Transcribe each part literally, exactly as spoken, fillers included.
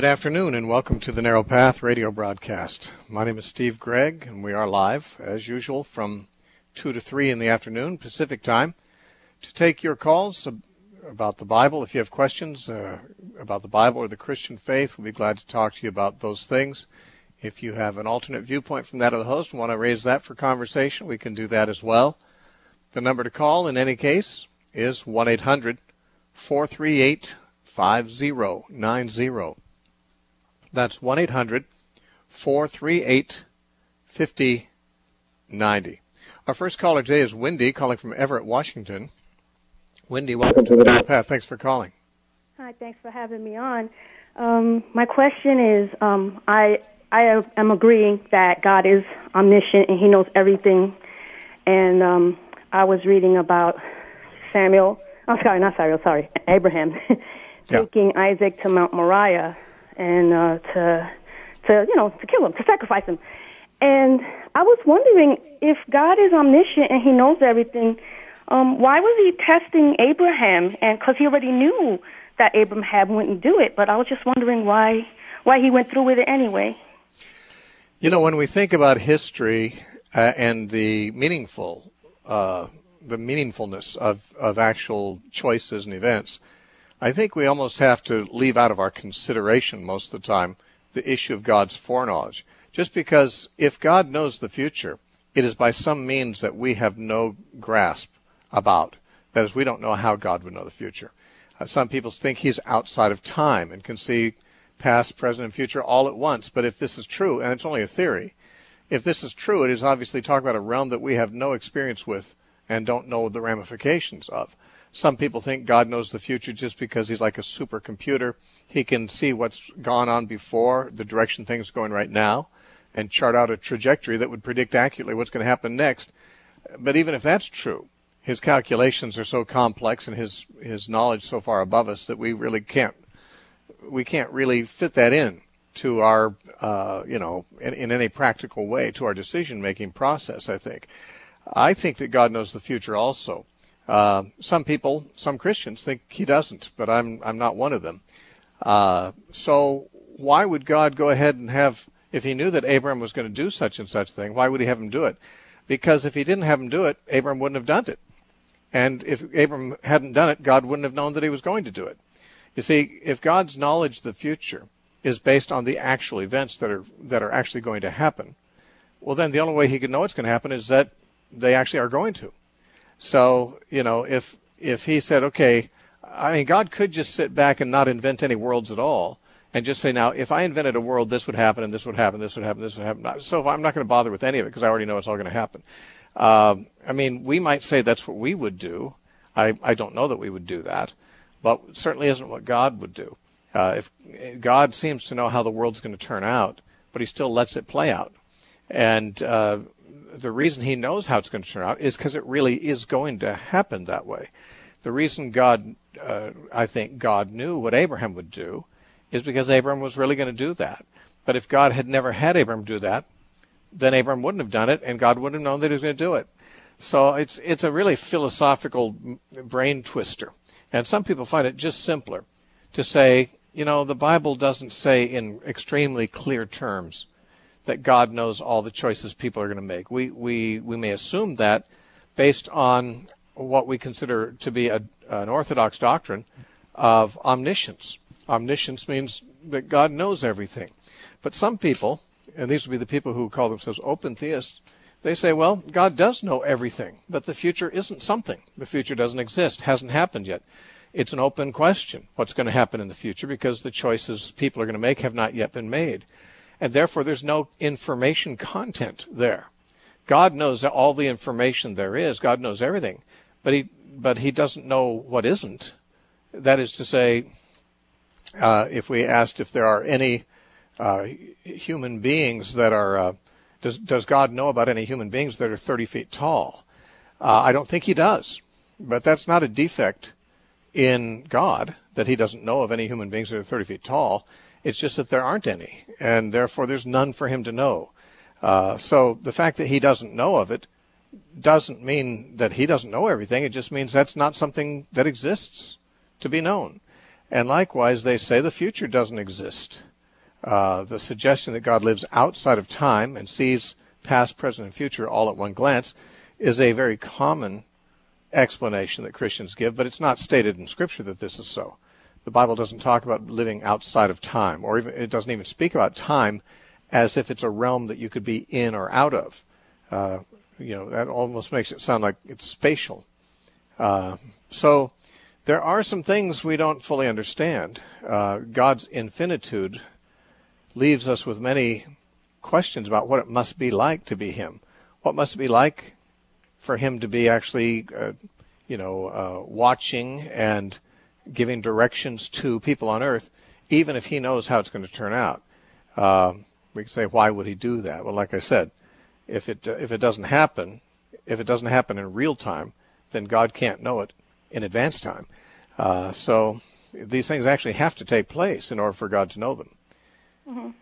afternoon and welcome to the Narrow Path radio broadcast. My name is Steve Gregg and we are live, as usual, from two to three in the afternoon, Pacific time, to take your calls about the Bible. If you have questions uh, about the Bible or the Christian faith, we'll be glad to talk to you about those things. If you have an alternate viewpoint from that of the host and want to raise that for conversation, we can do that as well. The number to call in any case is one eight hundred four three eight five zero nine zero. That's one eight hundred four three eight five zero nine zero. Our first caller today is Wendy, calling from Everett, Washington. Wendy, welcome to the Narrow Path. Thanks for calling. Hi, thanks for having me on. Um, my question is, um, I I am agreeing that God is omniscient and He knows everything. And um, I was reading about Samuel. Oh, sorry, not Samuel. Sorry, Abraham taking yeah. Isaac to Mount Moriah. And uh, to, to you know, to kill him, to sacrifice him. And I was wondering, if God is omniscient and He knows everything, um, why was He testing Abraham? And because He already knew that Abraham wouldn't do it, but I was just wondering why why He went through with it anyway. You know, when we think about history uh, and the meaningful, uh, the meaningfulness of, of actual choices and events, I think we almost have to leave out of our consideration most of the time the issue of God's foreknowledge. Just because if God knows the future, it is by some means that we have no grasp about. That is, we don't know how God would know the future. Uh, some people think He's outside of time and can see past, present, and future all at once. But if this is true, and it's only a theory, if this is true, it is obviously talking about a realm that we have no experience with and don't know the ramifications of. Some people think God knows the future just because He's like a supercomputer. He can see what's gone on before, the direction things are going right now, and chart out a trajectory that would predict accurately what's going to happen next. But even if that's true, His calculations are so complex and His His knowledge so far above us that we really can't we can't really fit that in to our uh, you know in, in any practical way to our decision-making process. I think I think that God knows the future also. Uh, some people, some Christians think He doesn't, but I'm I'm not one of them. Uh, so why would God go ahead and have, if He knew that Abraham was going to do such and such thing, why would He have him do it? Because if He didn't have him do it, Abraham wouldn't have done it. And if Abraham hadn't done it, God wouldn't have known that He was going to do it. You see, if God's knowledge of the future is based on the actual events that are that are actually going to happen, well, then the only way He could know it's going to happen is that they actually are going to. So, you know, if if He said, okay, I mean, God could just sit back and not invent any worlds at all and just say, now, if I invented a world, this would happen, and this would happen, this would happen, this would happen. So I'm not going to bother with any of it because I already know it's all going to happen. Um, I mean, we might say that's what we would do. I, I don't know that we would do that, but it certainly isn't what God would do. Uh, if God seems to know how the world's going to turn out, but He still lets it play out. And uh the reason He knows how it's going to turn out is because it really is going to happen that way. The reason God, uh, I think God knew what Abraham would do is because Abraham was really going to do that. But if God had never had Abraham do that, then Abraham wouldn't have done it, and God wouldn't have known that He was going to do it. So it's it's a really philosophical brain twister. And some people find it just simpler to say, you know, the Bible doesn't say in extremely clear terms that God knows all the choices people are going to make. We we we may assume that based on what we consider to be a, an orthodox doctrine of omniscience. Omniscience means that God knows everything. But some people, and these would be the people who call themselves open theists, they say, well, God does know everything, but the future isn't something. The future doesn't exist, hasn't happened yet. It's an open question, what's going to happen in the future, because the choices people are going to make have not yet been made. And therefore, there's no information content there. God knows all the information there is. God knows everything. But he but he doesn't know what isn't. That is to say, uh, if we asked if there are any uh, human beings that are, uh, does, does God know about any human beings that are thirty feet tall? Uh, I don't think He does. But that's not a defect in God, that He doesn't know of any human beings that are thirty feet tall. It's just that there aren't any, and therefore there's none for Him to know. Uh, so the fact that He doesn't know of it doesn't mean that He doesn't know everything. It just means that's not something that exists to be known. And likewise, they say the future doesn't exist. Uh, the suggestion that God lives outside of time and sees past, present, and future all at one glance is a very common explanation that Christians give, but it's not stated in Scripture that this is so. The Bible doesn't talk about living outside of time, or even it doesn't even speak about time as if it's a realm that you could be in or out of. Uh, you know, that almost makes it sound like it's spatial. Uh, so there are some things we don't fully understand. Uh, God's infinitude leaves us with many questions about what it must be like to be Him. What must it be like for Him to be actually, uh, you know, uh, watching and giving directions to people on earth, even if He knows how it's going to turn out. Uh, we can say, why would He do that? Well, like I said, if it uh, if it doesn't happen, if it doesn't happen in real time, then God can't know it in advance time. Uh, so these things actually have to take place in order for God to know them. Mm-hmm.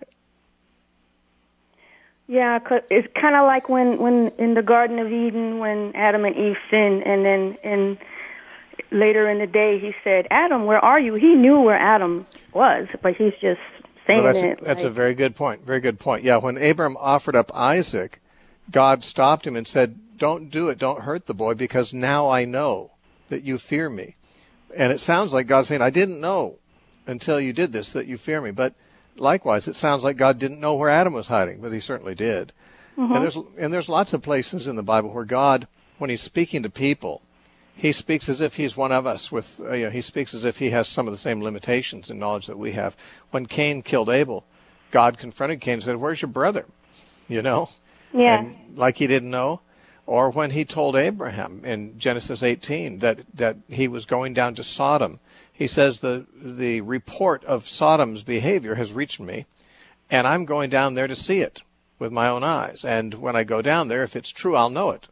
Yeah, 'cause it's kind of like when, when in the Garden of Eden, when Adam and Eve sinned, and then in later in the day he said, "Adam, where are you?" He knew where Adam was, but he's just saying well, that's it. A, that's like, a very good point. Very good point. Yeah, when Abram offered up Isaac, God stopped him and said, "Don't do it. Don't hurt the boy, because now I know that you fear me." And it sounds like God saying, "I didn't know until you did this that you fear me." But likewise, it sounds like God didn't know where Adam was hiding, but He certainly did. Mm-hmm. And there's and there's lots of places in the Bible where God, when He's speaking to people, He speaks as if He's one of us. With uh, you know, He speaks as if He has some of the same limitations and knowledge that we have. When Cain killed Abel, God confronted Cain and said, "Where's your brother?" You know, yeah, and like He didn't know. Or when He told Abraham in Genesis eighteen that that He was going down to Sodom. He says, the the report of Sodom's behavior has reached me, and I'm going down there to see it with my own eyes. And when I go down there, if it's true, I'll know it.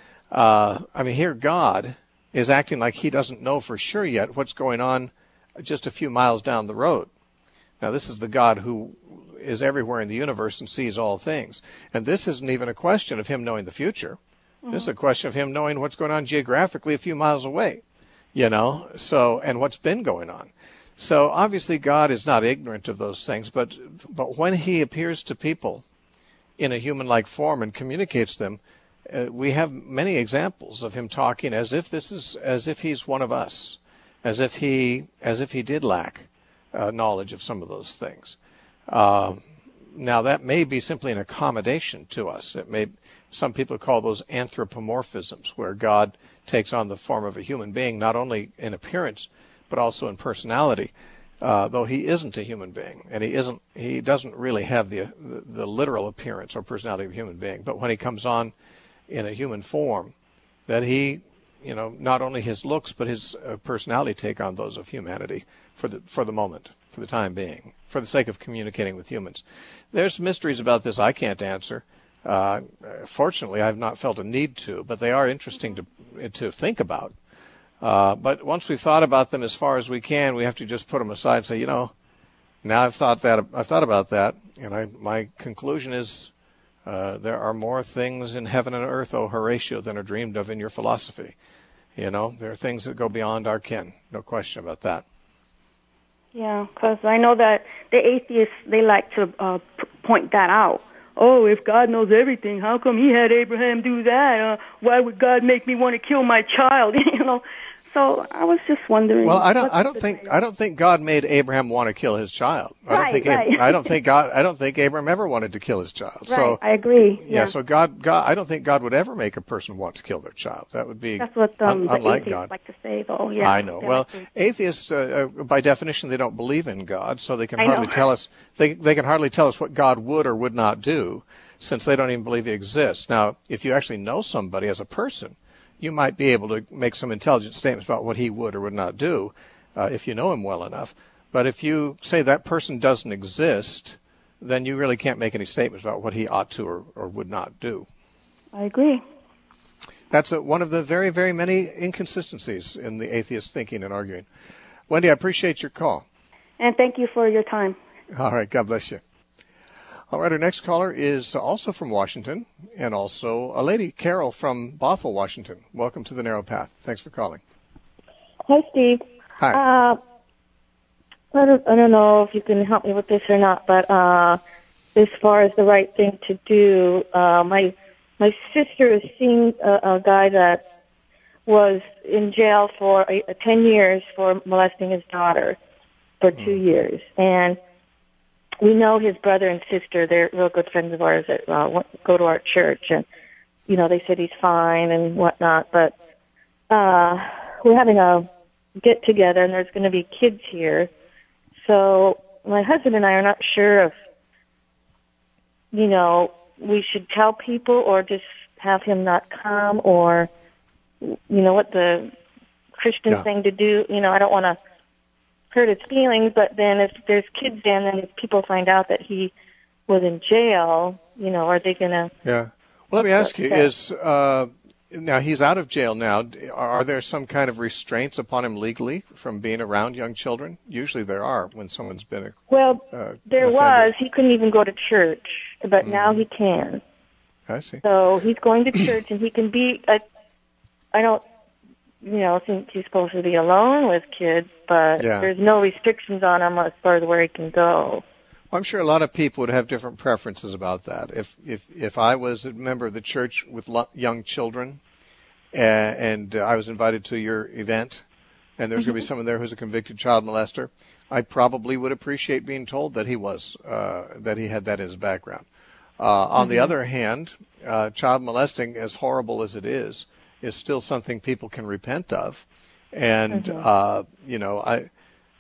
Uh, I mean, here God is acting like He doesn't know for sure yet what's going on just a few miles down the road. Now, this is the God who is everywhere in the universe and sees all things. And this isn't even a question of Him knowing the future. Mm-hmm. This is a question of Him knowing what's going on geographically a few miles away. You know, so, and what's been going on. So obviously God is not ignorant of those things, but but when He appears to people in a human-like form and communicates them, uh, we have many examples of Him talking as if this is, as if He's one of us, as if He, as if He did lack uh, knowledge of some of those things. Uh, now that may be simply an accommodation to us. It may, some people call those anthropomorphisms, where God takes on the form of a human being, not only in appearance, but also in personality, uh, though He isn't a human being, and he isn't, he doesn't really have the, the the literal appearance or personality of a human being. But when He comes on in a human form, that He, you know, not only His looks, but His uh, personality take on those of humanity for the for the moment, for the time being, for the sake of communicating with humans. There's mysteries about this I can't answer. Uh, fortunately, I've not felt a need to, but they are interesting to to think about. Uh, but once we've thought about them as far as we can, we have to just put them aside and say, you know, now I've thought that I've thought about that, and I, my conclusion is uh, there are more things in heaven and earth, O Horatio, than are dreamed of in your philosophy. You know, there are things that go beyond our ken. No question about that. Yeah, because I know that the atheists, they like to uh, p- point that out. Oh, if God knows everything, how come He had Abraham do that? Uh, why would God make me want to kill my child? you know, so I was just wondering. Well, I don't. I don't think. Title? I don't think God made Abraham want to kill his child. I right, don't think. right. Ab- I don't think God. I don't think Abraham ever wanted to kill his child. Right. So I agree. Yeah. yeah. So God. God. I don't think God would ever make a person want to kill their child. That would be. That's what um, un- the unlike atheists God. like to say, though. Yeah. I know. Well, like atheists, uh, uh, by definition, they don't believe in God, so they can I hardly know. tell us. They they can hardly tell us what God would or would not do, since they don't even believe He exists. Now, if you actually know somebody as a person, you might be able to make some intelligent statements about what he would or would not do uh, if you know him well enough. But if you say that person doesn't exist, then you really can't make any statements about what he ought to or, or would not do. I agree. That's a, one of the very, very many inconsistencies in the atheist thinking and arguing. Wendy, I appreciate your call. And thank you for your time. All right. God bless you. All right, our next caller is also from Washington, and also a lady, Carol from Bothell, Washington. Welcome to the Narrow Path. Thanks for calling. Hi, Steve. Hi. Uh, I don't, I don't know if you can help me with this or not, but uh, as far as the right thing to do, uh, my my sister is seeing a, a guy that was in jail for a, a ten years for molesting his daughter for two mm. years, and we know his brother and sister. They're real good friends of ours that uh, go to our church, and you know they said he's fine and whatnot. But uh, we're having a get together, and there's going to be kids here. So my husband and I are not sure if, you know, we should tell people or just have him not come, or, you know, what the Christian yeah. thing to do. You know, I don't want to hurt his feelings, but then if there's kids in and if people find out that he was in jail, you know, are they going to... Yeah. Well, let me ask you, is... Uh, now, he's out of jail now. Are there some kind of restraints upon him legally from being around young children? Usually there are when someone's been a Well, uh, there was. He couldn't even go to church, but mm. now he can. I see. So he's going to church, and he can be... A, I don't, you know, think he's supposed to be alone with kids, but yeah. there's no restrictions on him as far as where he can go. Well, I'm sure a lot of people would have different preferences about that. If if if I was a member of the church with lo- young children, uh, and uh, I was invited to your event, and there's mm-hmm. going to be someone there who's a convicted child molester, I probably would appreciate being told that he was uh, that he had that in his background. Uh, on mm-hmm. the other hand, uh, child molesting, as horrible as it is, is still something people can repent of, and mm-hmm. uh, you know I.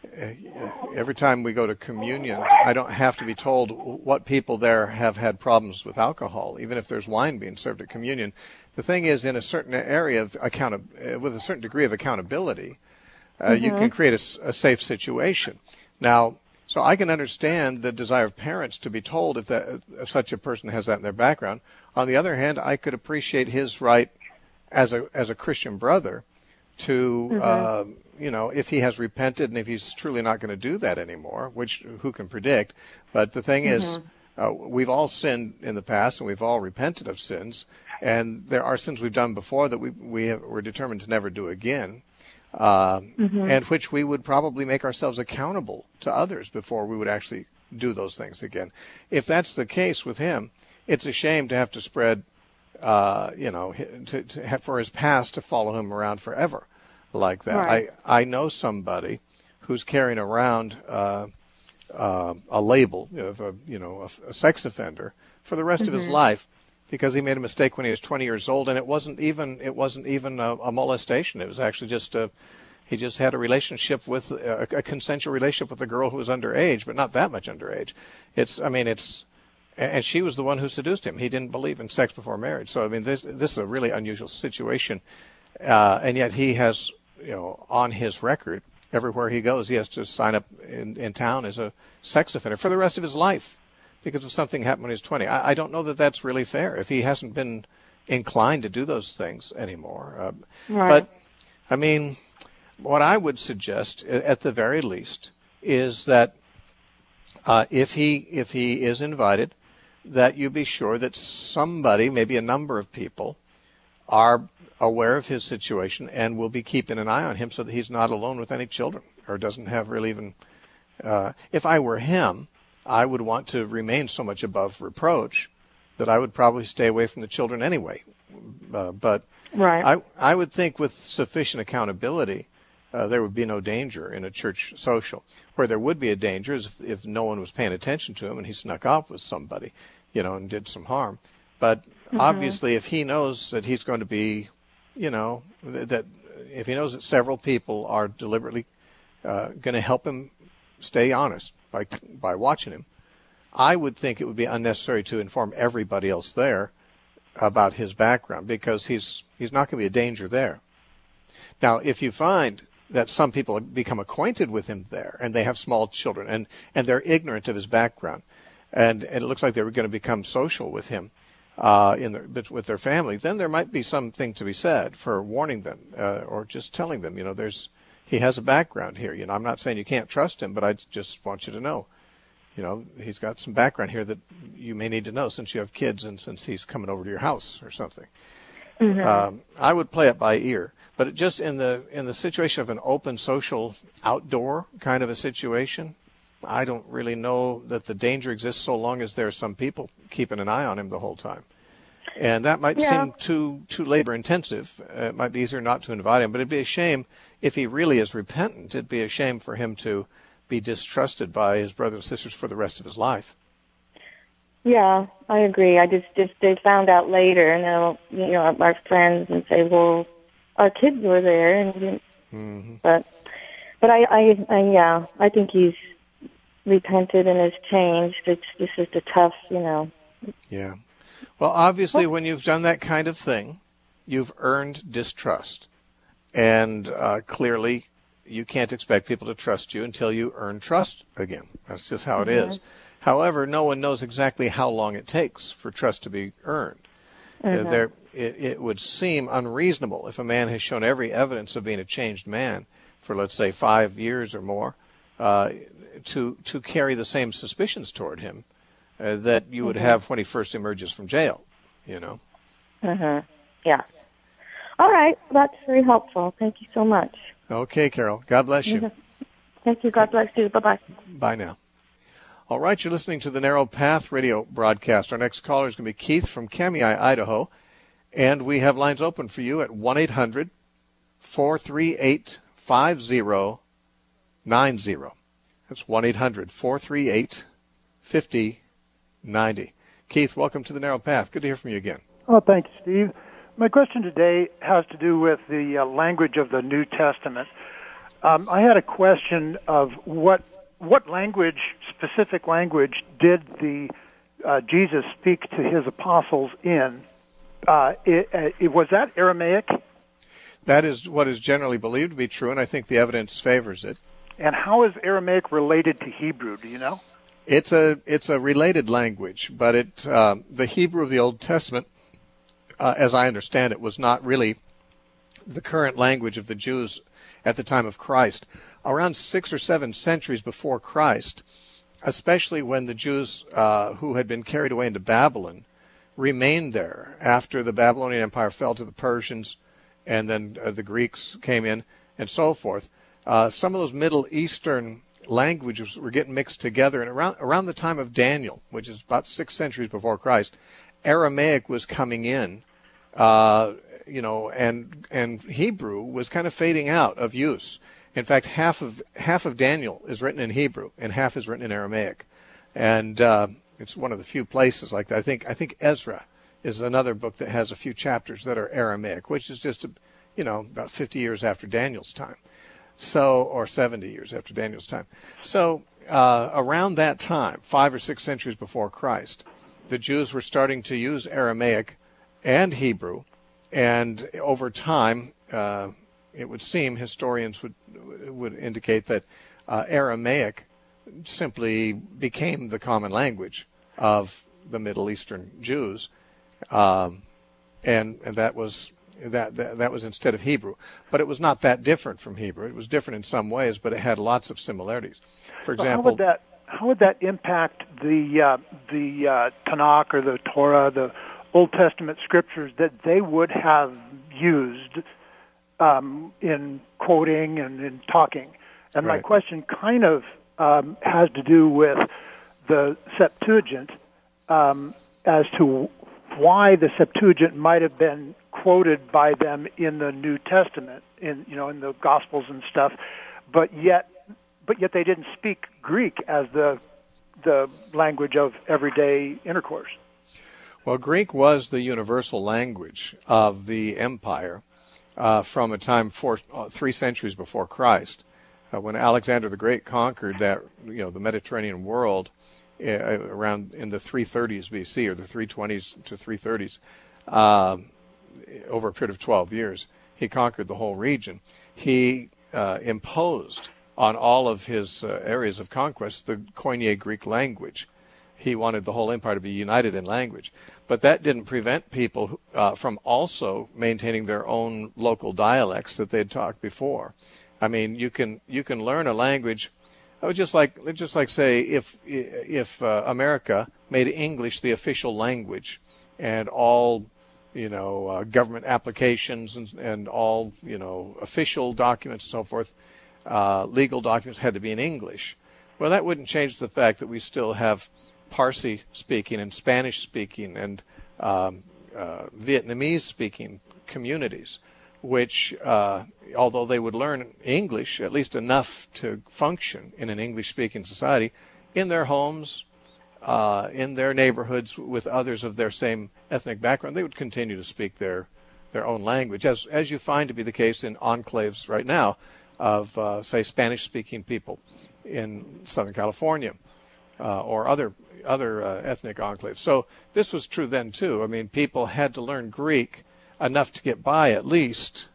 Every time we go to communion, I don't have to be told what people there have had problems with alcohol, even if there's wine being served at communion. The thing is, in a certain area of account, with a certain degree of accountability, uh, mm-hmm. you can create a, a safe situation. Now, so I can understand the desire of parents to be told if, that, if such a person has that in their background. On the other hand, I could appreciate his right as a as a Christian brother to. Mm-hmm. Uh, you know, if he has repented and if he's truly not going to do that anymore, which who can predict. But the thing mm-hmm. is, uh, we've all sinned in the past and we've all repented of sins. And there are sins we've done before that we, we have, we're determined to never do again, uh, mm-hmm. and which we would probably make ourselves accountable to others before we would actually do those things again. If that's the case with him, it's a shame to have to spread, uh, you know, to, to have, for his past to follow him around forever. Like that. Right. I, I know somebody who's carrying around uh, uh, a label of a, you know, a, a sex offender for the rest mm-hmm. of his life because he made a mistake when he was twenty years old, and it wasn't even it wasn't even a, a molestation. It was actually just a he just had a relationship with a, a consensual relationship with a girl who was underage, but not that much underage. It's I mean it's and she was the one who seduced him. He didn't believe in sex before marriage. So I mean this this is a really unusual situation, uh, and yet he has. You know, on his record, everywhere he goes, he has to sign up in, in town as a sex offender for the rest of his life because of something happened when he was twenty. I, I don't know that that's really fair if he hasn't been inclined to do those things anymore. Uh, right. But, I mean, what I would suggest, at the very least, is that uh, if he if he is invited, that you be sure that somebody, maybe a number of people, are aware of his situation and will be keeping an eye on him so that he's not alone with any children or doesn't have really even uh, if I were him, I would want to remain so much above reproach that I would probably stay away from the children anyway. Uh, but right. I I would think with sufficient accountability uh, there would be no danger in a church social. Where there would be a danger is if, if no one was paying attention to him and he snuck off with somebody, you know, and did some harm. But mm-hmm. obviously if he knows that he's going to be You know, that if he knows that several people are deliberately uh, going to help him stay honest by by watching him, I would think it would be unnecessary to inform everybody else there about his background because he's he's not going to be a danger there. Now, if you find that some people become acquainted with him there and they have small children and, and they're ignorant of his background and, and it looks like they were going to become social with him, Uh, in their, with their family, then there might be something to be said for warning them uh, or just telling them, you know, there's he has a background here. You know, I'm not saying you can't trust him, but I just want you to know, you know, he's got some background here that you may need to know since you have kids and since he's coming over to your house or something. Mm-hmm. Um, I would play it by ear. But it just in the in the situation of an open social outdoor kind of a situation, I don't really know that the danger exists so long as there are some people keeping an eye on him the whole time. And that might Yeah. seem too too labor intensive. Uh, it might be easier not to invite him, but it'd be a shame if he really is repentant. It'd be a shame for him to be distrusted by his brothers and sisters for the rest of his life. Yeah, I agree. I just just they found out later, and they'll, you know, our friends and say, "Well, our kids were there," and Mm-hmm. but but I, I I yeah, I think he's repented and has changed. It's this is the tough, you know. Yeah. Well, obviously, when you've done that kind of thing, you've earned distrust. And uh, clearly, you can't expect people to trust you until you earn trust again. That's just how it Mm-hmm. is. However, no one knows exactly how long it takes for trust to be earned. Mm-hmm. Uh, there, it, it would seem unreasonable if a man has shown every evidence of being a changed man for, let's say, five years or more, uh, to to carry the same suspicions toward him uh, that you would Mm-hmm. have when he first emerges from jail. You know. Mhm. Yeah. All right. That's very helpful. Thank you so much. Okay, Carol. God bless you. Mhm. Thank you. God bless you. Bye bye. Bye now. All right, you're listening to the Narrow Path radio broadcast. Our next caller is going to be Keith from Kamei, Idaho. And we have lines open for you at one eight hundred four three eight five zero nine zero. That's one eight hundred four three eight five zero nine zero. Keith, welcome to the Narrow Path. Good to hear from you again. Oh, thank you, Steve. My question today has to do with the uh, language of the New Testament. Um, I had a question of what what language, specific language, did the uh, Jesus speak to his apostles in? Uh, it, it, was that Aramaic? That is what is generally believed to be true, and I think the evidence favors it. And how is Aramaic related to Hebrew? Do you know? It's a it's a related language, but it uh, the Hebrew of the Old Testament, uh, as I understand it, was not really the current language of the Jews at the time of Christ. Around six or seven centuries before Christ, especially when the Jews uh, who had been carried away into Babylon remained there after the Babylonian Empire fell to the Persians, and then uh, the Greeks came in, and so forth. Uh, some of those Middle Eastern languages were getting mixed together, and around around the time of Daniel, which is about six centuries before Christ, Aramaic was coming in, uh, you know, and and Hebrew was kind of fading out of use. In fact, half of half of Daniel is written in Hebrew, and half is written in Aramaic, and uh, it's one of the few places like that. I think I think Ezra is another book that has a few chapters that are Aramaic, which is just, you know, about fifty years after Daniel's time. So, or seventy years after Daniel's time. So, uh, around that time, five or six centuries before Christ, the Jews were starting to use Aramaic and Hebrew, and over time, uh, it would seem historians would would indicate that uh, Aramaic simply became the common language of the Middle Eastern Jews, um, and and that was. That, that that was instead of Hebrew. But it was not that different from Hebrew. It was different in some ways, but it had lots of similarities. For So example, how would that how would that impact the uh, the uh, Tanakh or the Torah, the Old Testament scriptures that they would have used um, in quoting and in talking? And Right. my question kind of um, has to do with the Septuagint um, as to why the Septuagint might have been quoted by them in the New Testament, in you know, in the Gospels and stuff, but yet, but yet they didn't speak Greek as the the language of everyday intercourse. well, Greek was the universal language of the empire uh, from a time four, uh, three centuries before Christ, uh, when Alexander the Great conquered that you know the Mediterranean world uh, around in the three thirties B C or the three twenties to three thirties. Uh, over a period of twelve years, he conquered the whole region. He uh, imposed on all of his uh, areas of conquest the Koine Greek language. He wanted the whole empire to be united in language. But that didn't prevent people uh, from also maintaining their own local dialects that they'd talked before. I mean, you can you can learn a language, oh, just like just like say if if uh, America made English the official language, and all you know, uh, government applications and, and all, you know, official documents and so forth, uh, legal documents had to be in English. Well, that wouldn't change the fact that we still have Parsi speaking and Spanish speaking and um, uh, Vietnamese speaking communities, which, uh, although they would learn English, at least enough to function in an English-speaking society, in their homes, uh, in their neighborhoods with others of their same ethnic background, they would continue to speak their their own language, as as you find to be the case in enclaves right now of, uh, say, Spanish-speaking people in Southern California uh, or other other uh, ethnic enclaves. So this was true then too. I mean, people had to learn Greek enough to get by at least,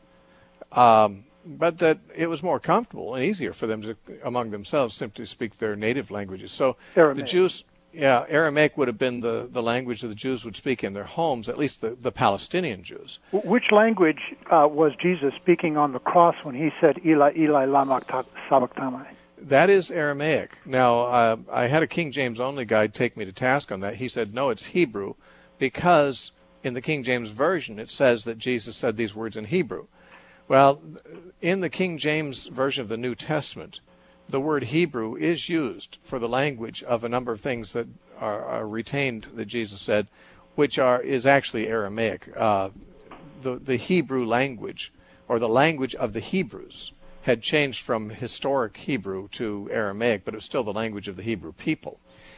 um, but that it was more comfortable and easier for them to, among themselves, simply speak their native languages. So Aramaic. the Jews, yeah, Aramaic would have been the, the language that the Jews would speak in their homes, at least the, the Palestinian Jews. Which language uh, was Jesus speaking on the cross when he said, Eli, Eli, lama sabachthani? That is Aramaic. Now, uh, I had a King James only guy take me to task on that. He said, no, it's Hebrew, because in the King James Version it says that Jesus said these words in Hebrew. Well, in the King James Version of the New Testament, the word Hebrew is used for the language of a number of things that are, are retained that Jesus said, which are is actually Aramaic. Uh, the, the Hebrew language, or the language of the Hebrews, had changed from historic Hebrew to Aramaic, but it was still the language of the Hebrew people.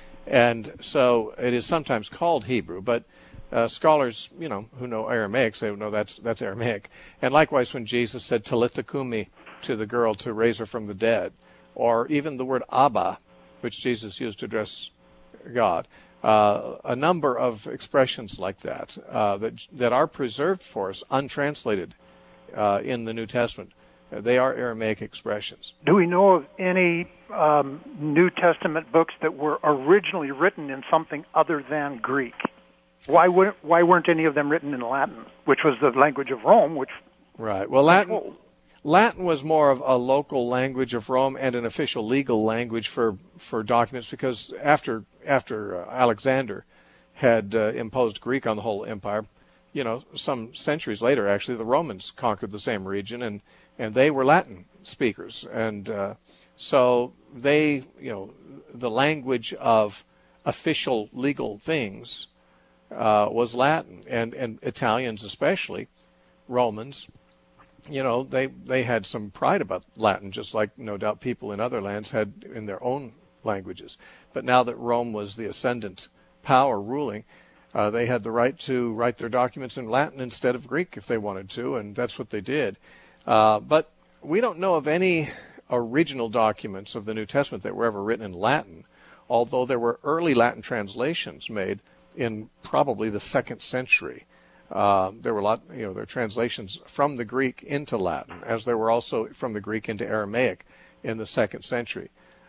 And so it is sometimes called Hebrew, but uh, scholars, you know, who know Aramaic say, no, that's that's Aramaic. And likewise, when Jesus said Talitha Kumi to the girl to raise her from the dead, or even the word Abba, which Jesus used to address God, uh, a number of expressions like that uh, that that are preserved for us, untranslated uh, in the New Testament. They are Aramaic expressions. Do we know of any um, New Testament books that were originally written in something other than Greek? Why weren't Why weren't any of them written in Latin, which was the language of Rome? Which right. Well, Latin Latin was more of a local language of Rome and an official legal language for, for documents, because after after uh, Alexander had uh, imposed Greek on the whole empire, you know, some centuries later, actually, the Romans conquered the same region, and and they were Latin speakers. And uh, so they, you know, the language of official legal things uh, was Latin. And, and Italians especially, Romans, you know, they, they had some pride about Latin, just like no doubt people in other lands had in their own languages. But now that Rome was the ascendant power ruling, uh, they had the right to write their documents in Latin instead of Greek if they wanted to, and that's what they did. Uh, but we don't know of any original documents of the New Testament that were ever written in Latin, although there were early Latin translations made in probably the second century. Uh, there were a lot, you know, there were translations from the Greek into Latin, as there were also from the Greek into Aramaic in the second century.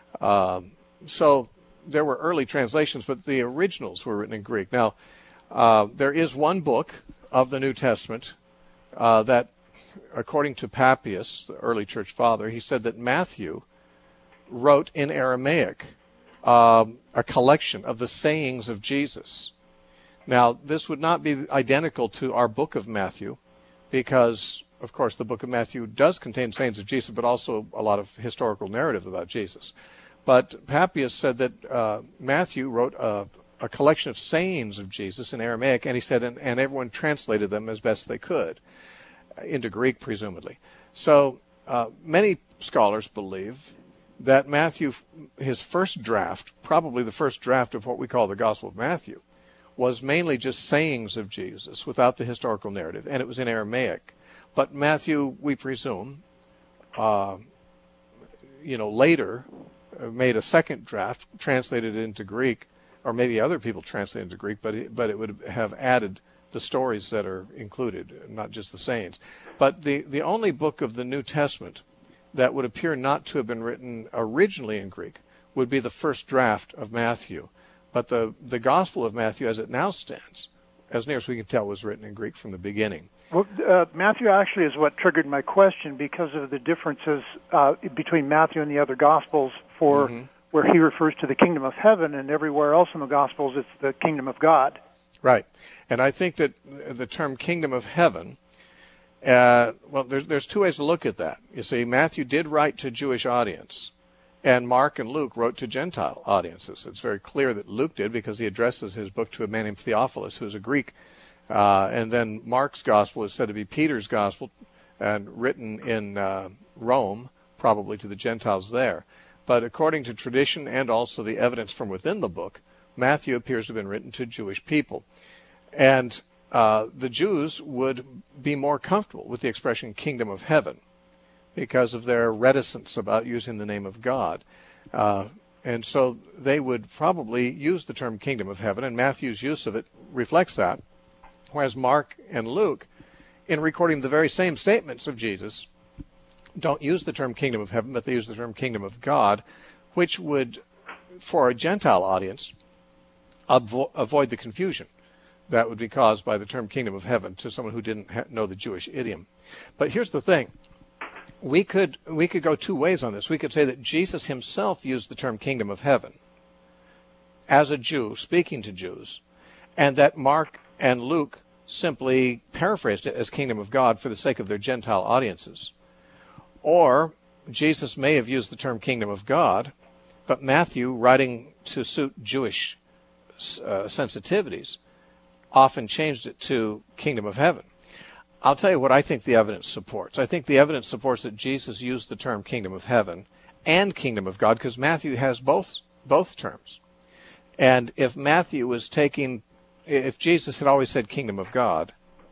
Um, so there were early translations, but the originals were written in Greek. Now, uh, there is one book of the New Testament uh, that, according to Papias, the early church father, he said that Matthew wrote in Aramaic um, a collection of the sayings of Jesus. Now, this would not be identical to our book of Matthew, because, of course, the book of Matthew does contain sayings of Jesus, but also a lot of historical narrative about Jesus. But Papias said that uh, Matthew wrote a, a collection of sayings of Jesus in Aramaic, and he said, and, and everyone translated them as best they could, into Greek, presumably. So uh, many scholars believe that Matthew, his first draft, probably the first draft of what we call the Gospel of Matthew, was mainly just sayings of Jesus without the historical narrative, and it was in Aramaic. But Matthew, we presume, uh, you know, later made a second draft, translated it into Greek, or maybe other people translated it into Greek, but it, but it would have added the stories that are included, not just the sayings. But the, the only book of the New Testament that would appear not to have been written originally in Greek would be the first draft of Matthew. But the, the Gospel of Matthew, as it now stands, as near as we can tell, was written in Greek from the beginning. Well, uh, Matthew actually is what triggered my question, because of the differences uh, between Matthew and the other Gospels for mm-hmm. where he refers to the kingdom of heaven, and everywhere else in the Gospels it's the kingdom of God. Right. And I think that the term kingdom of heaven, uh, well, there's, there's two ways to look at that. You see, Matthew did write to Jewish audience, and Mark and Luke wrote to Gentile audiences. It's very clear that Luke did because he addresses his book to a man named Theophilus, who's a Greek. Uh, and then Mark's gospel is said to be Peter's gospel, and written in uh, Rome, probably to the Gentiles there. But according to tradition and also the evidence from within the book, Matthew appears to have been written to Jewish people. And uh, the Jews would be more comfortable with the expression kingdom of heaven because of their reticence about using the name of God. Uh, and so they would probably use the term kingdom of heaven, and Matthew's use of it reflects that. Whereas Mark and Luke, in recording the very same statements of Jesus, don't use the term kingdom of heaven, but they use the term kingdom of God, which would, for a Gentile audience, avo- avoid the confusion that would be caused by the term kingdom of heaven to someone who didn't ha- know the Jewish idiom. But here's the thing. We could we could go two ways on this. We could say that Jesus himself used the term kingdom of heaven as a Jew, speaking to Jews, and that Mark and Luke simply paraphrased it as kingdom of God for the sake of their Gentile audiences. Or Jesus may have used the term kingdom of God, but Matthew, writing to suit Jewish uh, sensitivities, often changed it to kingdom of heaven. I'll tell you what I think the evidence supports. I think the evidence supports that Jesus used the term kingdom of heaven and kingdom of God because Matthew has both both terms. And if Matthew was taking, if Jesus had always said kingdom of God,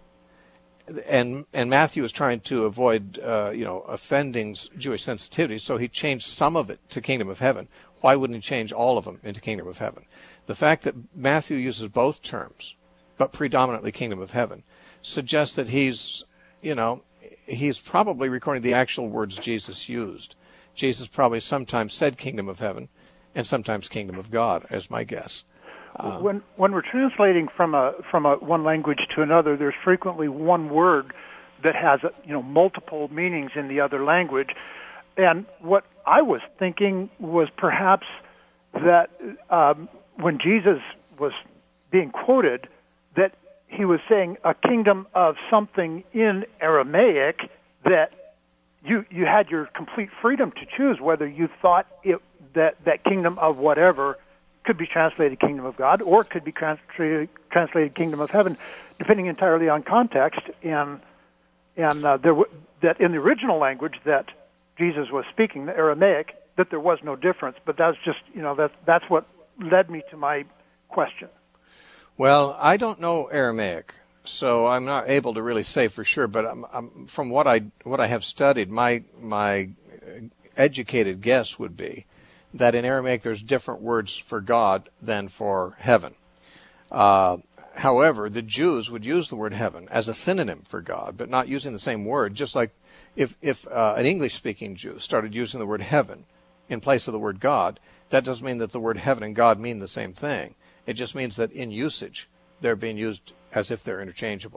and and Matthew was trying to avoid, uh, you know, offending Jewish sensitivity, so he changed some of it to kingdom of heaven. Why wouldn't he change all of them into kingdom of heaven? The fact that Matthew uses both terms, but predominantly kingdom of heaven, suggests that he's, you know, he's probably recording the actual words Jesus used. Jesus probably sometimes said kingdom of heaven and sometimes kingdom of God, as my guess. Uh, when when we're translating from a from a one language to another, there's frequently one word that has a, you know multiple meanings in the other language. And what I was thinking was perhaps that um, when Jesus was being quoted, that he was saying a kingdom of something in Aramaic that you you had your complete freedom to choose whether you thought it that that kingdom of whatever could be translated kingdom of God or could be translated translated kingdom of heaven, depending entirely on context. And and uh, there w- that in the original language that Jesus was speaking, the Aramaic, that there was no difference. But that's just you know that that's what led me to my question. Well, I don't know Aramaic, so I'm not able to really say for sure. But I'm, I'm, from what I what I have studied, my my educated guess would be that in Aramaic there's different words for God than for heaven. Uh, however, the Jews would use the word heaven as a synonym for God, but not using the same word. Just like if if uh, an English-speaking Jew started using the word heaven in place of the word God, that doesn't mean that the word heaven and God mean the same thing. It just means that in usage, they're being used as if they're interchangeable.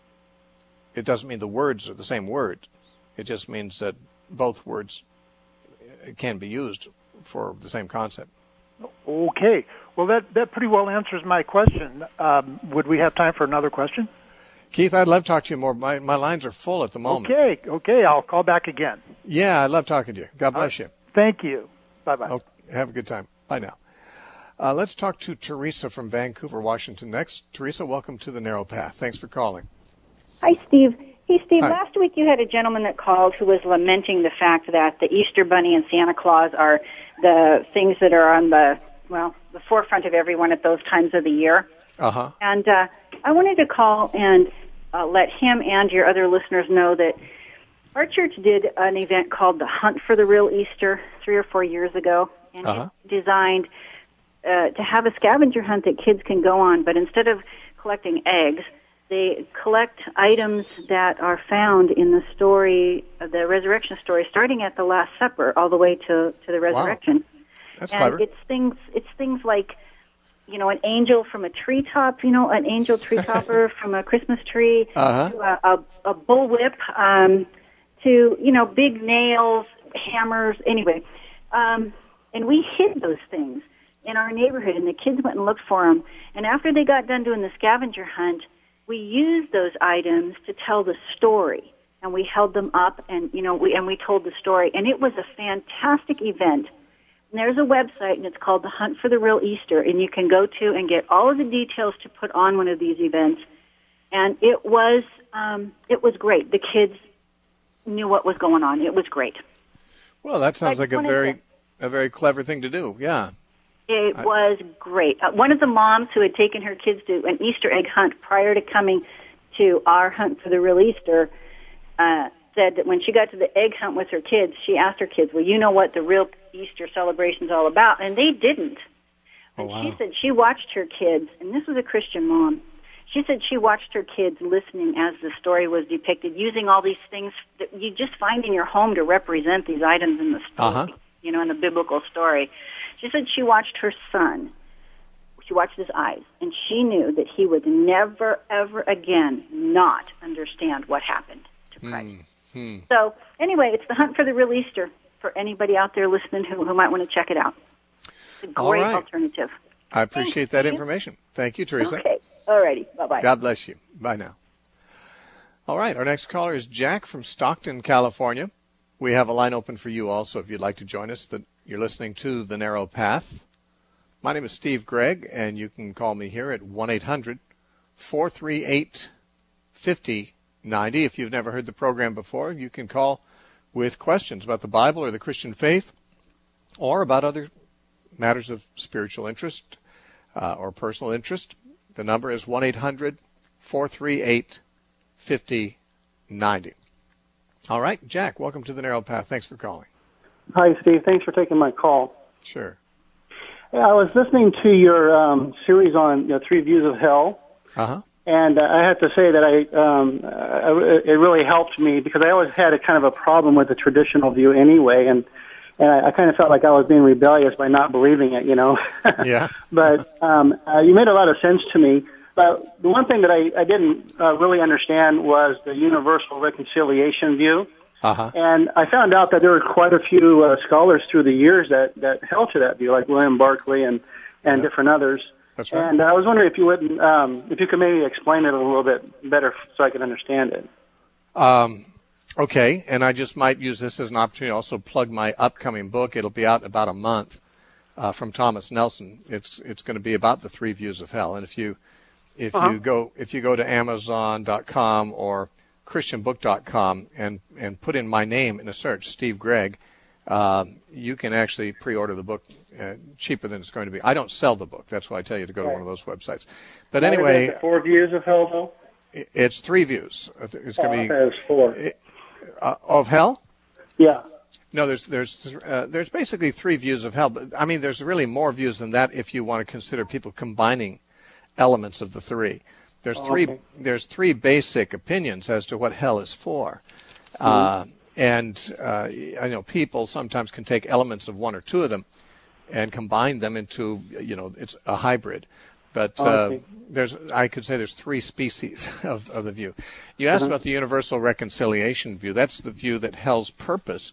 It doesn't mean the words are the same word. It just means that both words can be used for the same concept. Okay. Well, that, that pretty well answers my question. Um, would we have time for another question? Keith, I'd love to talk to you more. My, my lines are full at the moment. Okay. Okay. I'll call back again. Yeah, I'd love talking to you. God bless you. Thank you. Bye-bye. Oh, have a good time. Bye now. Uh, let's talk to Teresa from Vancouver, Washington next. Teresa, welcome to The Narrow Path. Thanks for calling. Hi, Steve. Hey, Steve, Hi. Last week you had a gentleman that called who was lamenting the fact that the Easter Bunny and Santa Claus are the things that are on the, well, the forefront of everyone at those times of the year. Uh-huh. And uh, I wanted to call and uh, let him and your other listeners know that our church did an event called the Hunt for the Real Easter three or four years ago, and Uh-huh. it's designed uh, to have a scavenger hunt that kids can go on, but instead of collecting eggs, they collect items that are found in the story, the resurrection story, starting at the Last Supper all the way to, to the resurrection. Wow. That's and clever. it's things it's things like, you know, an angel from a treetop, you know, an angel tree topper from a Christmas tree, Uh-huh. to a, a, a bullwhip, um, to, you know, big nails, hammers, anyway. Um, and we hid those things. in our neighborhood, and the kids went and looked for them. And after they got done doing the scavenger hunt, we used those items to tell the story. And we held them up, and you know, we and we told the story, and it was a fantastic event. And there's a website, and it's called The Hunt for the Real Easter, and you can go to and get all of the details to put on one of these events. And it was um, it was great. The kids knew what was going on. It was great. Well, that sounds like a very to, a very clever thing to do. Yeah. It I, was great. Uh, one of the moms who had taken her kids to an Easter egg hunt prior to coming to our Hunt for the Real Easter uh, said that when she got to the egg hunt with her kids, she asked her kids, well, you know what the real Easter celebration is all about? And they didn't. And oh, wow. she said she watched her kids, and this was a Christian mom. She said she watched her kids listening as the story was depicted, using all these things that you just find in your home to represent these items in the story, uh-huh. you know, in the biblical story. She said she watched her son. She watched his eyes, and she knew that he would never, ever again not understand what happened to Christ. Mm-hmm. So, anyway, it's The Hunt for the Real Easter for anybody out there listening who, who might want to check it out. It's a great right. alternative. I appreciate Thanks, that Steve. information. Thank you, Teresa. Okay. All righty. Bye-bye. God bless you. Bye now. All right. Our next caller is Jack from Stockton, California. We have a line open for you also if you'd like to join us. The, you're listening to The Narrow Path. My name is Steve Gregg, and you can call me here at one eight hundred four three eight five oh nine oh. If you've never heard the program before, you can call with questions about the Bible or the Christian faith or about other matters of spiritual interest uh, or personal interest. The number is one eight hundred four three eight five oh nine oh. All right, Jack, welcome to The Narrow Path. Thanks for calling. Hi, Steve. Thanks for taking my call. Sure. I was listening to your um, series on you know, Three Views of Hell, uh-huh. and uh, I have to say that I, um, I it really helped me because I always had a kind of a problem with the traditional view anyway, and and I, I kind of felt like I was being rebellious by not believing it, you know. Yeah. But um, uh, you made a lot of sense to me. But the one thing that I, I didn't uh, really understand was the universal reconciliation view. Uh-huh. And I found out that there were quite a few uh, scholars through the years that, that held to that view, like William Barclay and, and yeah. different others. That's right. And I was wondering if you would, um, if you could maybe explain it a little bit better so I could understand it. Um, okay, and I just might use this as an opportunity to also plug my upcoming book. It'll be out in about a month uh, from Thomas Nelson. It's it's going to be about the three views of hell. And if you if uh-huh. you go if you go to Amazon dot com or Christian Book dot com and, and put in my name in a search, Steve Gregg, uh, you can actually pre-order the book uh, cheaper than it's going to be. I don't sell the book. That's why I tell you to go right. to one of those websites. But Now, anyway, is it the Four Views of Hell, though? It's three views. It's going to be oh, okay, it's four. It, uh, of hell. Yeah. No, there's there's uh, there's basically three views of hell. But I mean, there's really more views than that if you want to consider people combining elements of the three. There's three. Okay. There's three basic opinions as to what hell is for, mm-hmm. uh, and uh, I know people sometimes can take elements of one or two of them and combine them into, you know, it's a hybrid. But oh, uh, there's, I could say, there's three species of, of the view. You asked mm-hmm. about the universal reconciliation view. That's the view that hell's purpose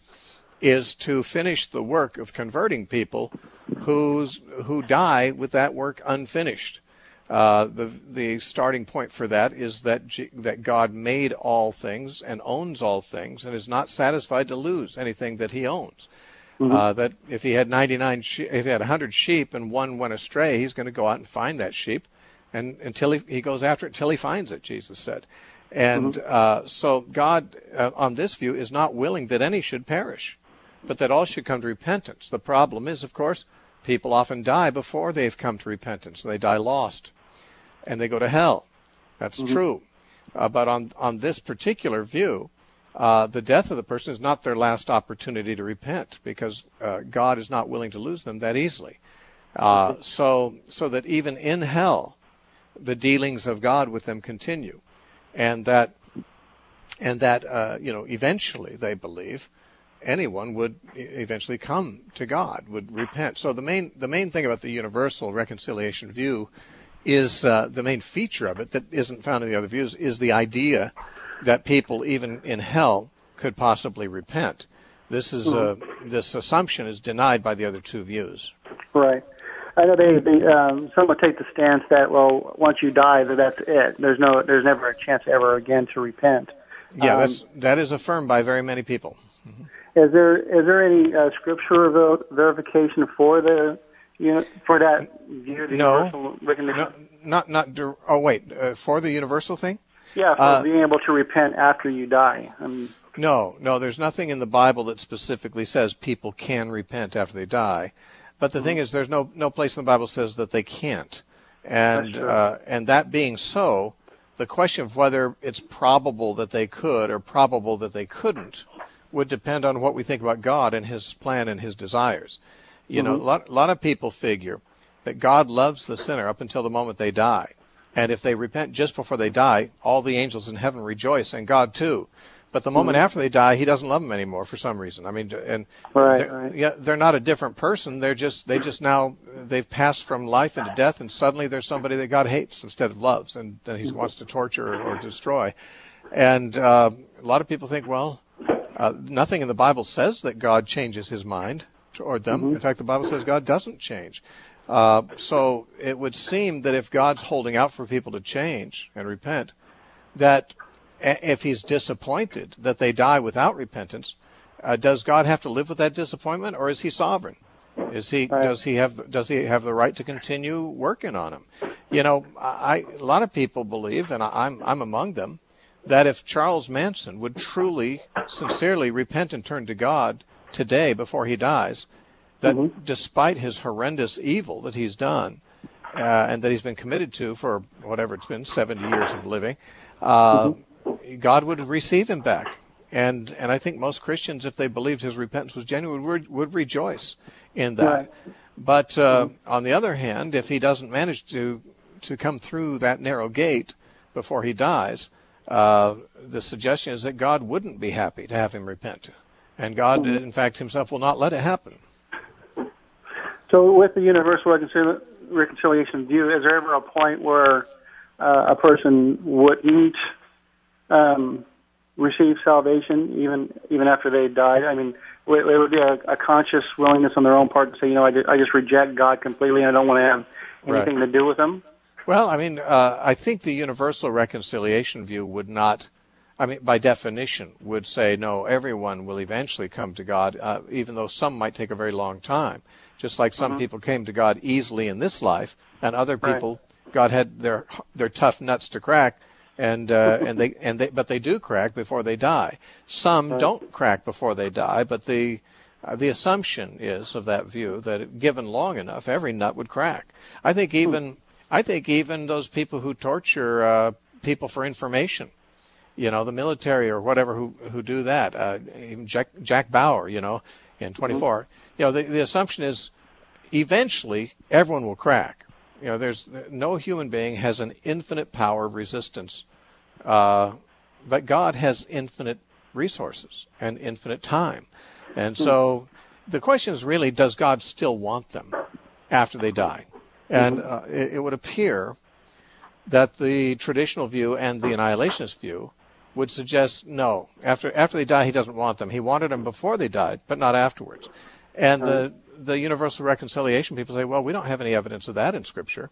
is to finish the work of converting people who's who die with that work unfinished. Uh, the the starting point for that is that G, that God made all things and owns all things and is not satisfied to lose anything that He owns. Mm-hmm. Uh, that if He had ninety-nine, she- if He had one hundred sheep and one went astray, He's going to go out and find that sheep, and until He, he goes after it, till He finds it. Jesus said, and mm-hmm. uh, so God, uh, on this view, is not willing that any should perish, but that all should come to repentance. The problem is, of course, people often die before they've come to repentance. They die lost. And they go to hell. That's mm-hmm. true. Uh, but on on this particular view, uh, the death of the person is not their last opportunity to repent, because uh, God is not willing to lose them that easily. Uh, so so that even in hell, the dealings of God with them continue, and that and that uh, you know eventually they believe anyone would eventually come to God, would repent. So the main the main thing about the universal reconciliation view is uh, the main feature of it that isn't found in the other views is the idea that people, even in hell, could possibly repent. This is uh, this assumption is denied by the other two views. Right. I know they, they um, some would take the stance that, well, once you die, that that's it. There's no, there's never a chance ever again to repent. Yeah, um, that's that is affirmed by very many people. Mm-hmm. Is there is there any uh, scriptural ver- verification for the you know, for that view? The no, universal recognition? no, not not. Oh wait, uh, for the universal thing? Yeah, for uh, being able to repent after you die. I mean, no, no. There's nothing in the Bible that specifically says people can repent after they die. But the mm-hmm. thing is, there's no no place in the Bible says that they can't. And uh, and that being so, the question of whether it's probable that they could or probable that they couldn't would depend on what we think about God and His plan and His desires. You mm-hmm. know, a lot, a lot of people figure that God loves the sinner up until the moment they die. And if they repent just before they die, all the angels in heaven rejoice, and God too. But the moment mm-hmm. after they die, He doesn't love them anymore for some reason. I mean, and right, they're, right. yeah, they're not a different person. They're just they just now they've passed from life into death, and suddenly there's somebody that God hates instead of loves, and, and He wants to torture or, or destroy. And uh, a lot of people think, well, uh, nothing in the Bible says that God changes His mind toward them. Mm-hmm. In fact, the Bible says God doesn't change. Uh, so it would seem that if God's holding out for people to change and repent, that if He's disappointed that they die without repentance, uh, does God have to live with that disappointment, or is He sovereign? Is he right. does he have does he have the right to continue working on them? You know, I a lot of people believe, and I'm I'm among them, that if Charles Manson would truly, sincerely repent and turn to God today before he dies, that mm-hmm. despite his horrendous evil that he's done uh, and that he's been committed to for whatever it's been, seventy years of living, uh, mm-hmm. God would receive him back. And and I think most Christians, if they believed his repentance was genuine, would, would rejoice in that. Right. But uh, mm-hmm. on the other hand, if he doesn't manage to, to come through that narrow gate before he dies, uh, the suggestion is that God wouldn't be happy to have him repent. And God, mm-hmm. in fact, himself will not let it happen. So with the universal reconcil- reconciliation view, is there ever a point where uh, a person wouldn't um, receive salvation even even after they died? I mean, it, it would be a, a conscious willingness on their own part to say, you know, I just, I just reject God completely and I don't want to have anything right. to do with him? Well, I mean, uh, I think the universal reconciliation view would not, I mean, by definition, would say, no, everyone will eventually come to God, uh, even though some might take a very long time. Just like some mm-hmm. people came to God easily in this life, and other people, right. God had their their tough nuts to crack, and uh, and they and they but they do crack before they die. Some right. don't crack before they die, but the uh, the assumption is of that view that given long enough, every nut would crack. I think even I think even those people who torture uh, people for information, you know, the military or whatever who who do that, uh, even Jack, Jack Bauer, you know, in twenty-four. Mm-hmm. You know, the, the assumption is eventually everyone will crack. You know, there's no human being has an infinite power of resistance, uh, but God has infinite resources and infinite time. And so the question is really, does God still want them after they die? And uh, it, it would appear that the traditional view and the annihilationist view would suggest no. After after they die, He doesn't want them. He wanted them before they died, but not afterwards. And the the universal reconciliation people say, well, we don't have any evidence of that in Scripture,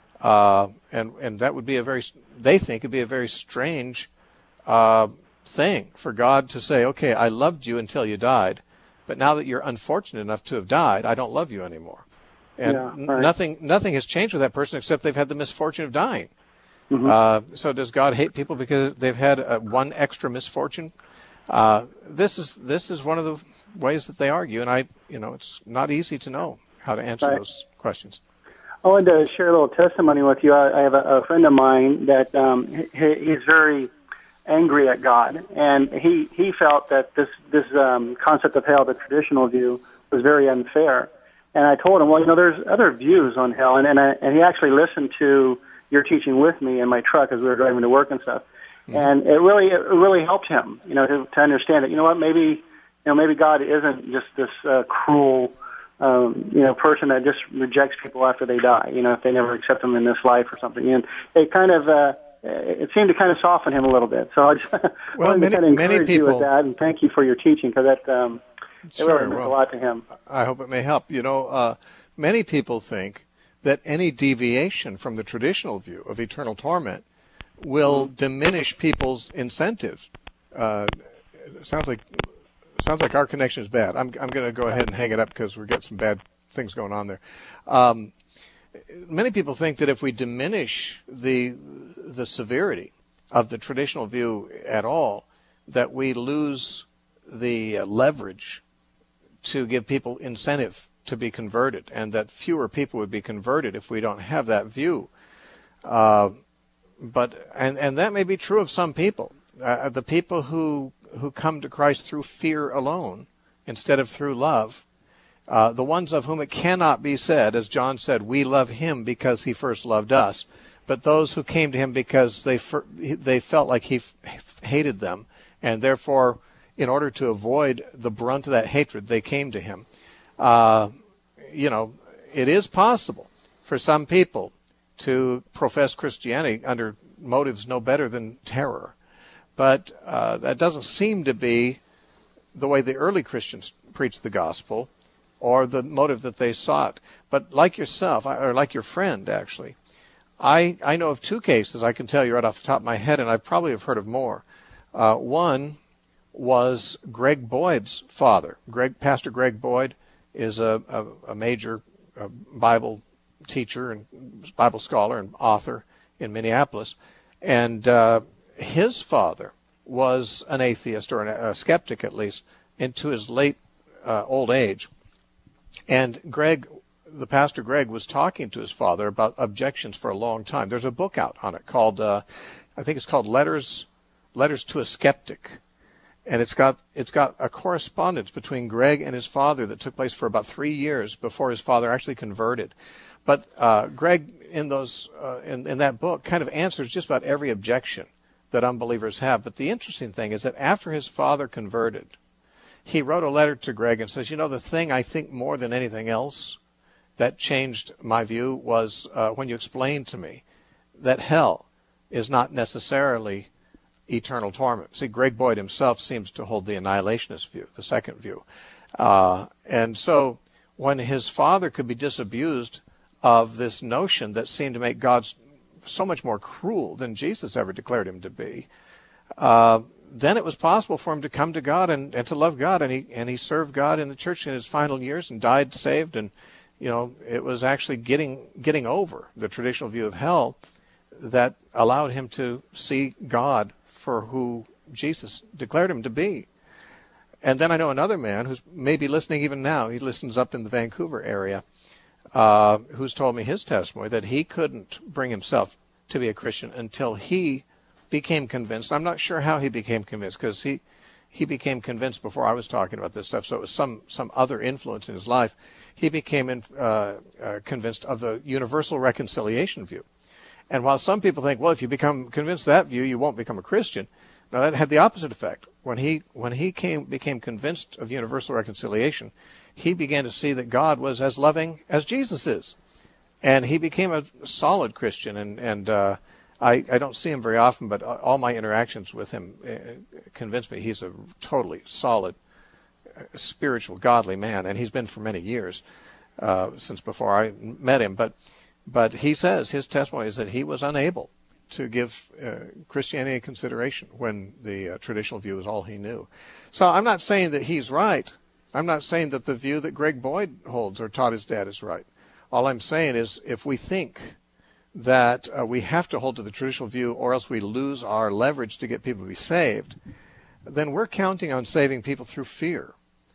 uh, and and that would be a very they think it'd be a very strange uh, thing for God to say, okay, I loved you until you died, but now that you're unfortunate enough to have died, I don't love you anymore. And yeah, right. n- nothing nothing has changed with that person except they've had the misfortune of dying. Mm-hmm. Uh, so does God hate people because they've had uh, one extra misfortune? Uh, this is this is one of the ways that they argue, and I, you know, it's not easy to know how to answer right. those questions. I wanted to share a little testimony with you. I, I have a, a friend of mine that um, he, he's very angry at God, and he, he felt that this this um, concept of hell, the traditional view, was very unfair. And I told him, well, you know, there's other views on hell, and and, I, and he actually listened to your teaching with me in my truck as we were driving to work and stuff, mm-hmm. and it really it really helped him, you know, to, to understand that, you know what, maybe. You know, maybe God isn't just this uh, cruel, um, you know, person that just rejects people after they die. You know, if they never accept them in this life or something. And it kind of, uh, it seemed to kind of soften him a little bit. So I just well, wanted many, to kind of encourage many people, you with that, and thank you for your teaching because that um, it sure, really meant well, a lot to him. I hope it may help. You know, uh, many people think that any deviation from the traditional view of eternal torment will diminish people's incentives. Uh, sounds like sounds like our connection is bad. I'm I'm going to go ahead and hang it up because we've got some bad things going on there. Um, many people think that if we diminish the the severity of the traditional view at all, that we lose the uh, leverage to give people incentive to be converted, and that fewer people would be converted if we don't have that view. Uh, but and and that may be true of some people. Uh, the people who who come to Christ through fear alone instead of through love, uh, the ones of whom it cannot be said, as John said, we love him because he first loved us. But those who came to him because they fir- they felt like he f- hated them, and therefore, in order to avoid the brunt of that hatred, they came to him. Uh, you know, it is possible for some people to profess Christianity under motives no better than terror. But uh, that doesn't seem to be the way the early Christians preached the gospel or the motive that they sought. But like yourself, or like your friend, actually, I, I know of two cases I can tell you right off the top of my head, and I probably have heard of more. Uh, one was Greg Boyd's father. Greg, Pastor Greg Boyd is a, a, a major uh, Bible teacher and Bible scholar and author in Minneapolis. And uh, his father was an atheist, or an, a skeptic at least, into his late uh, old age. And Greg, the pastor Greg, was talking to his father about objections for a long time. There's a book out on it called, uh, I think it's called Letters Letters to a Skeptic. And it's got it's got a correspondence between Greg and his father that took place for about three years before his father actually converted. But uh, Greg, in those uh, in, in that book, kind of answers just about every objection that unbelievers have. But the interesting thing is that after his father converted, he wrote a letter to Greg and says, you know, the thing I think more than anything else that changed my view was uh, when you explained to me that hell is not necessarily eternal torment. See, Greg Boyd himself seems to hold the annihilationist view, the second view. Uh, and so when his father could be disabused of this notion that seemed to make God so much more cruel than Jesus ever declared him to be, uh, then it was possible for him to come to God and, and to love God. And he, and he served God in the church in his final years and died saved. And, you know, it was actually getting, getting over the traditional view of hell that allowed him to see God for who Jesus declared him to be. And then I know another man who's maybe listening even now. He listens up in the Vancouver area, uh, who's told me his testimony that he couldn't bring himself to be a Christian until he became convinced. I'm not sure how he became convinced, because he, he became convinced before I was talking about this stuff, so it was some, some other influence in his life. He became in, uh, uh, convinced of the universal reconciliation view. And while some people think, well, if you become convinced of that view, you won't become a Christian, now that had the opposite effect. When he when he came became convinced of universal reconciliation, he began to see that God was as loving as Jesus is. And he became a solid Christian. And, and uh, I, I don't see him very often, but all my interactions with him uh, convinced me he's a totally solid, uh, spiritual, godly man. And he's been for many years, uh, since before I met him. But But he says, his testimony is that he was unable to give uh, Christianity a consideration when the uh, traditional view is all he knew. So I'm not saying that he's right. I'm not saying that the view that Greg Boyd holds or taught his dad is right. All I'm saying is if we think that uh, we have to hold to the traditional view or else we lose our leverage to get people to be saved, then we're counting on saving people through fear.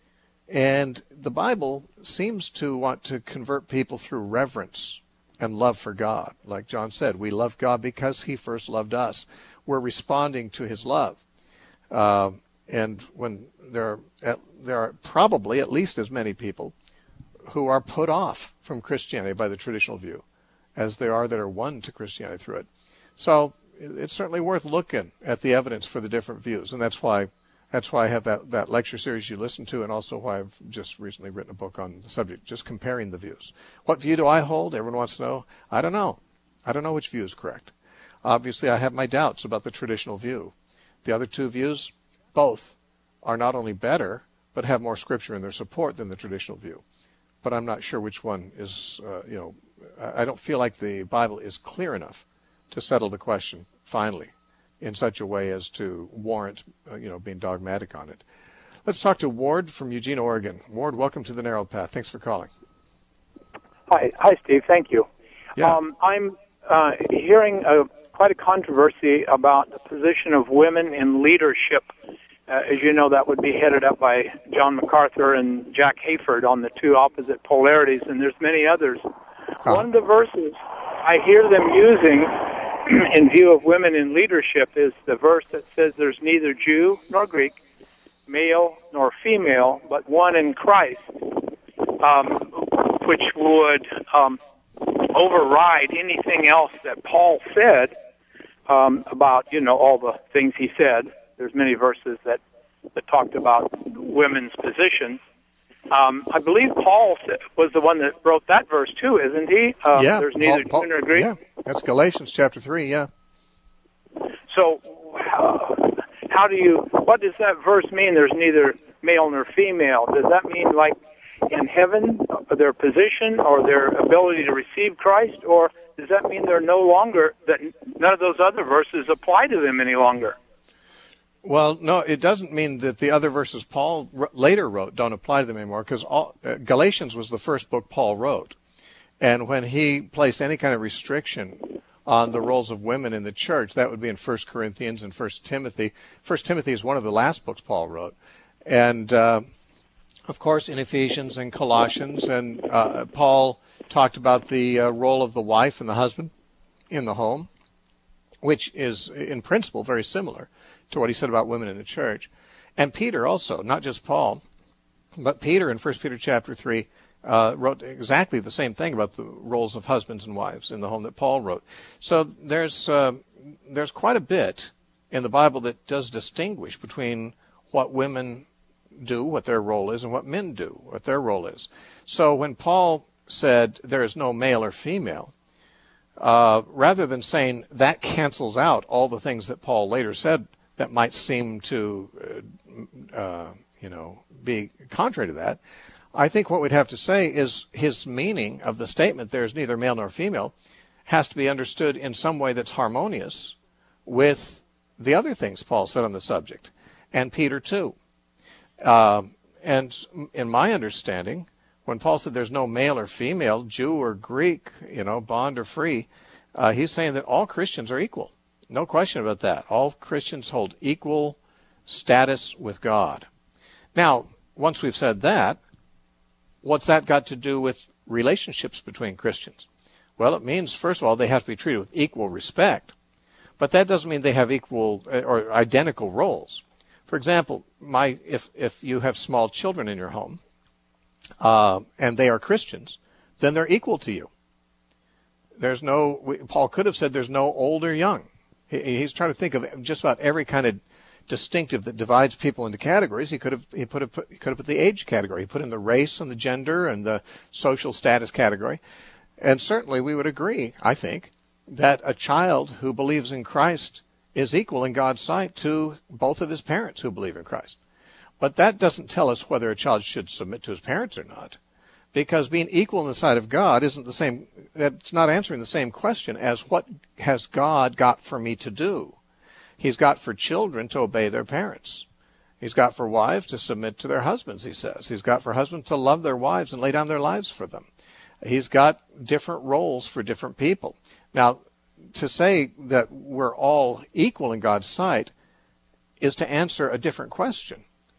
And the Bible seems to want to convert people through reverence and love for God. Like John said, we love God because he first loved us. We're responding to his love. Uh, and when there are, at, there are probably at least as many people who are put off from Christianity by the traditional view as there are that are won to Christianity through it. So it's certainly worth looking at the evidence for the different views. And that's why That's why I have that, that lecture series you listen to, and also why I've just recently written a book on the subject, just comparing the views. What view do I hold? Everyone wants to know. I don't know. I don't know which view is correct. Obviously, I have my doubts about the traditional view. The other two views, both, are not only better, but have more scripture in their support than the traditional view. But I'm not sure which one is, uh, you know, I don't feel like the Bible is clear enough to settle the question finally in such a way as to warrant, uh, you know, being dogmatic on it. Let's talk to Ward from Eugene, Oregon. Ward, welcome to the Narrow Path. Thanks for calling. Hi, hi, Steve. Thank you. Yeah. Um, I'm uh, hearing a, quite a controversy about the position of women in leadership. Uh, as you know, that would be headed up by John MacArthur and Jack Hayford on the two opposite polarities, and there's many others. Uh-huh. One of the verses I hear them using in view of women in leadership is the verse that says there's neither Jew nor Greek, male nor female, but one in Christ, um, which would um, override anything else that Paul said um, about, you know, all the things he said. There's many verses that, that talked about women's position. Um, I believe Paul was the one that wrote that verse too, isn't he? Um, yeah. There's neither Paul, Jew nor Greek. Yeah, that's Galatians chapter three, yeah. So how, how do you, what does that verse mean, there's neither male nor female? Does that mean like in heaven, their position or their ability to receive Christ? Or does that mean they're no longer, that none of those other verses apply to them any longer? Well, no, it doesn't mean that the other verses Paul r- later wrote don't apply to them anymore, because uh, Galatians was the first book Paul wrote. And when he placed any kind of restriction on the roles of women in the church, that would be in First Corinthians and First Timothy. First Timothy is one of the last books Paul wrote. And, uh, of course, in Ephesians and Colossians, and uh, Paul talked about the uh, role of the wife and the husband in the home, which is, in principle, very similar to what he said about women in the church. And Peter also, not just Paul, but Peter in First Peter chapter three uh, wrote exactly the same thing about the roles of husbands and wives in the home that Paul wrote. So there's uh, there's quite a bit in the Bible that does distinguish between what women do, what their role is, and what men do, what their role is. So when Paul said there is no male or female, uh, rather than saying that cancels out all the things that Paul later said that might seem to, uh, uh, you know, be contrary to that, I think what we'd have to say is his meaning of the statement, there's neither male nor female, has to be understood in some way that's harmonious with the other things Paul said on the subject, and Peter too. Uh, and in my understanding, when Paul said there's no male or female, Jew or Greek, you know, bond or free, uh, he's saying that all Christians are equal. No question about that. All Christians hold equal status with God. Now, once we've said that, what's that got to do with relationships between Christians? Well, it means, first of all, they have to be treated with equal respect. But that doesn't mean they have equal or identical roles. For example, my if, if you have small children in your home, uh, and they are Christians, then they're equal to you. There's no, Paul could have said there's no old or young. He's trying to think of just about every kind of distinctive that divides people into categories. He could have he put, a, he could have put the age category. He put in the race and the gender and the social status category. And certainly we would agree, I think, that a child who believes in Christ is equal in God's sight to both of his parents who believe in Christ. But that doesn't tell us whether a child should submit to his parents or not, because being equal in the sight of God isn't the same, that's not answering the same question as what has God got for me to do. He's got for children to obey their parents. He's got for wives to submit to their husbands, he says. He's got for husbands to love their wives and lay down their lives for them. He's got different roles for different people. Now, to say that we're all equal in God's sight is to answer a different question.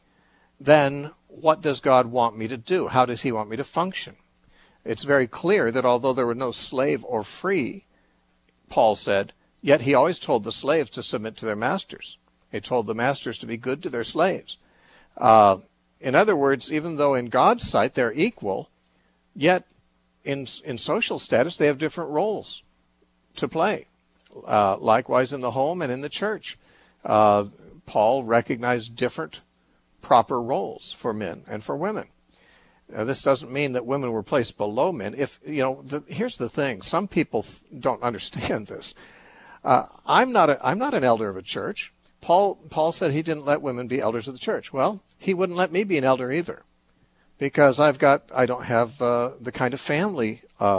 Then, what does God want me to do? How does he want me to function? It's very clear that although there were no slave or free, Paul said, yet he always told the slaves to submit to their masters. He told the masters to be good to their slaves. Uh, in other words, even though in God's sight they're equal, yet in in social status they have different roles to play. Uh, likewise in the home and in the church. Uh, Paul recognized different proper roles for men and for women. Now, this doesn't mean that women were placed below men. If you know, the, here's the thing: some people f- don't understand this. Uh, I'm not a, I'm not an elder of a church. Paul Paul said he didn't let women be elders of the church. Well, he wouldn't let me be an elder either, because I've got I don't have uh, the kind of family uh,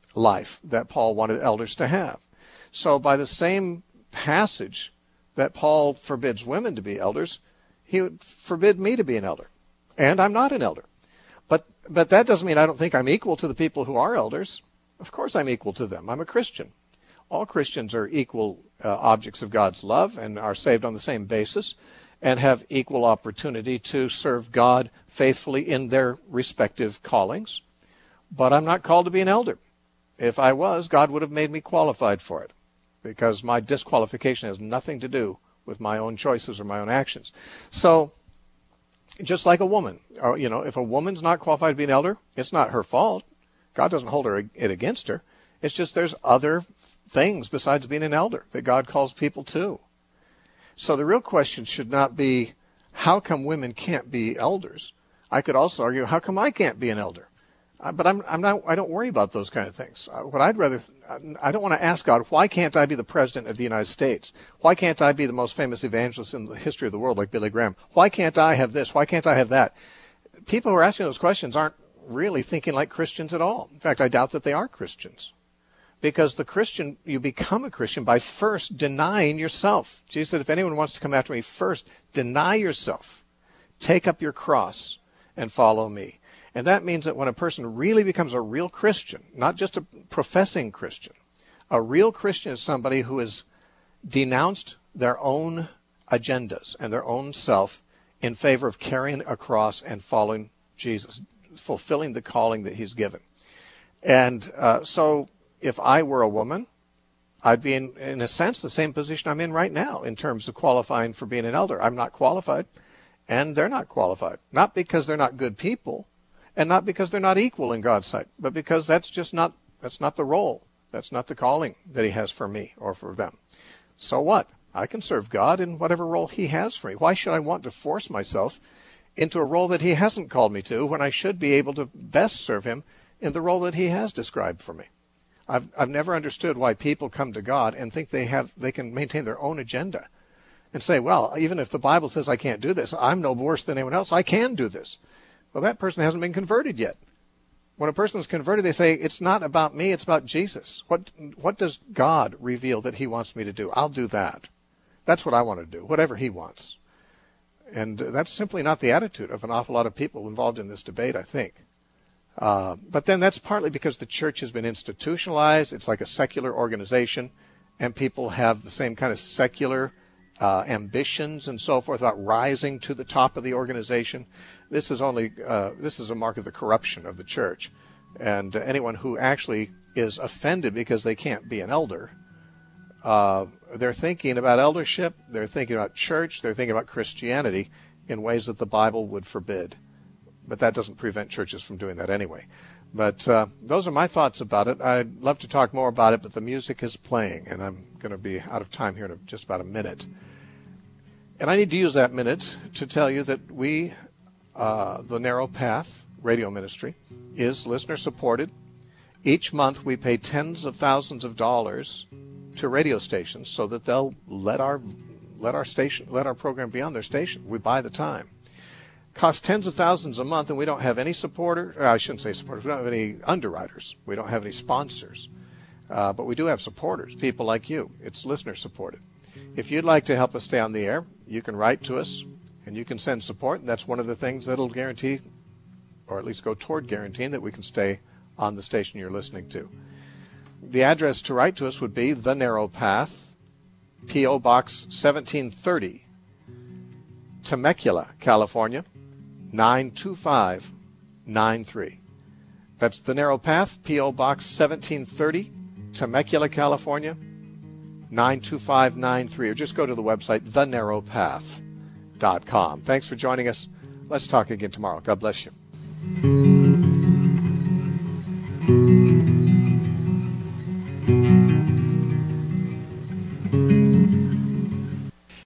life that Paul wanted elders to have. So by the same passage that Paul forbids women to be elders, he would forbid me to be an elder. And I'm not an elder. But but that doesn't mean I don't think I'm equal to the people who are elders. Of course I'm equal to them. I'm a Christian. All Christians are equal uh, objects of God's love and are saved on the same basis and have equal opportunity to serve God faithfully in their respective callings. But I'm not called to be an elder. If I was, God would have made me qualified for it, because my disqualification has nothing to do with my own choices or my own actions. So, just like a woman, or, you know, if a woman's not qualified to be an elder, it's not her fault. God doesn't hold her it against her. It's just there's other things besides being an elder that God calls people to. So the real question should not be, how come women can't be elders? I could also argue, how come I can't be an elder? Uh, but I'm, I'm not, I don't worry about those kind of things. Uh, what I'd rather, I don't want to ask God, why can't I be the president of the United States? Why can't I be the most famous evangelist in the history of the world like Billy Graham? Why can't I have this? Why can't I have that? People who are asking those questions aren't really thinking like Christians at all. In fact, I doubt that they are Christians. Because the Christian, you become a Christian by first denying yourself. Jesus said, if anyone wants to come after me, first deny yourself. Take up your cross and follow me. And that means that when a person really becomes a real Christian, not just a professing Christian, a real Christian is somebody who has denounced their own agendas and their own self in favor of carrying a cross and following Jesus, fulfilling the calling that he's given. And uh, so if I were a woman, I'd be in, in a sense, the same position I'm in right now in terms of qualifying for being an elder. I'm not qualified, and they're not qualified. Not because they're not good people, and not because they're not equal in God's sight, but because that's just not, that's not the role. That's not the calling that he has for me or for them. So what? I can serve God in whatever role he has for me. Why should I want to force myself into a role that he hasn't called me to when I should be able to best serve him in the role that he has described for me? I've I've never understood why people come to God and think they have they can maintain their own agenda and say, well, even if the Bible says I can't do this, I'm no worse than anyone else, I can do this. Well, that person hasn't been converted yet. When a person is converted, they say, it's not about me, it's about Jesus. What what does God reveal that he wants me to do? I'll do that. That's what I want to do, whatever he wants. And that's simply not the attitude of an awful lot of people involved in this debate, I think. Uh, but then that's partly because the church has been institutionalized. It's like a secular organization, and people have the same kind of secular uh, ambitions and so forth about rising to the top of the organization. This is only uh, this is a mark of the corruption of the church, and uh, anyone who actually is offended because they can't be an elder, uh, they're thinking about eldership, they're thinking about church, they're thinking about Christianity in ways that the Bible would forbid. But that doesn't prevent churches from doing that anyway. But uh, those are my thoughts about it. I'd love to talk more about it, but the music is playing, and I'm going to be out of time here in just about a minute. And I need to use that minute to tell you that we, uh, the Narrow Path Radio Ministry, is listener-supported. Each month we pay tens of thousands of dollars to radio stations so that they'll let our let our station let our program be on their station. We buy the time. Costs tens of thousands a month, and we don't have any supporters. I shouldn't say supporters. We don't have any underwriters. We don't have any sponsors. Uh, but we do have supporters, people like you. It's listener-supported. If you'd like to help us stay on the air, you can write to us, and you can send support. And that's one of the things that will guarantee, or at least go toward guaranteeing, that we can stay on the station you're listening to. The address to write to us would be The Narrow Path, P O. Box seventeen thirty, Temecula, California, nine two five nine three. That's The Narrow Path, P O. Box seventeen thirty, Temecula, California, nine two five nine three. Or just go to the website, the narrow path dot com. Thanks for joining us. Let's talk again tomorrow. God bless you.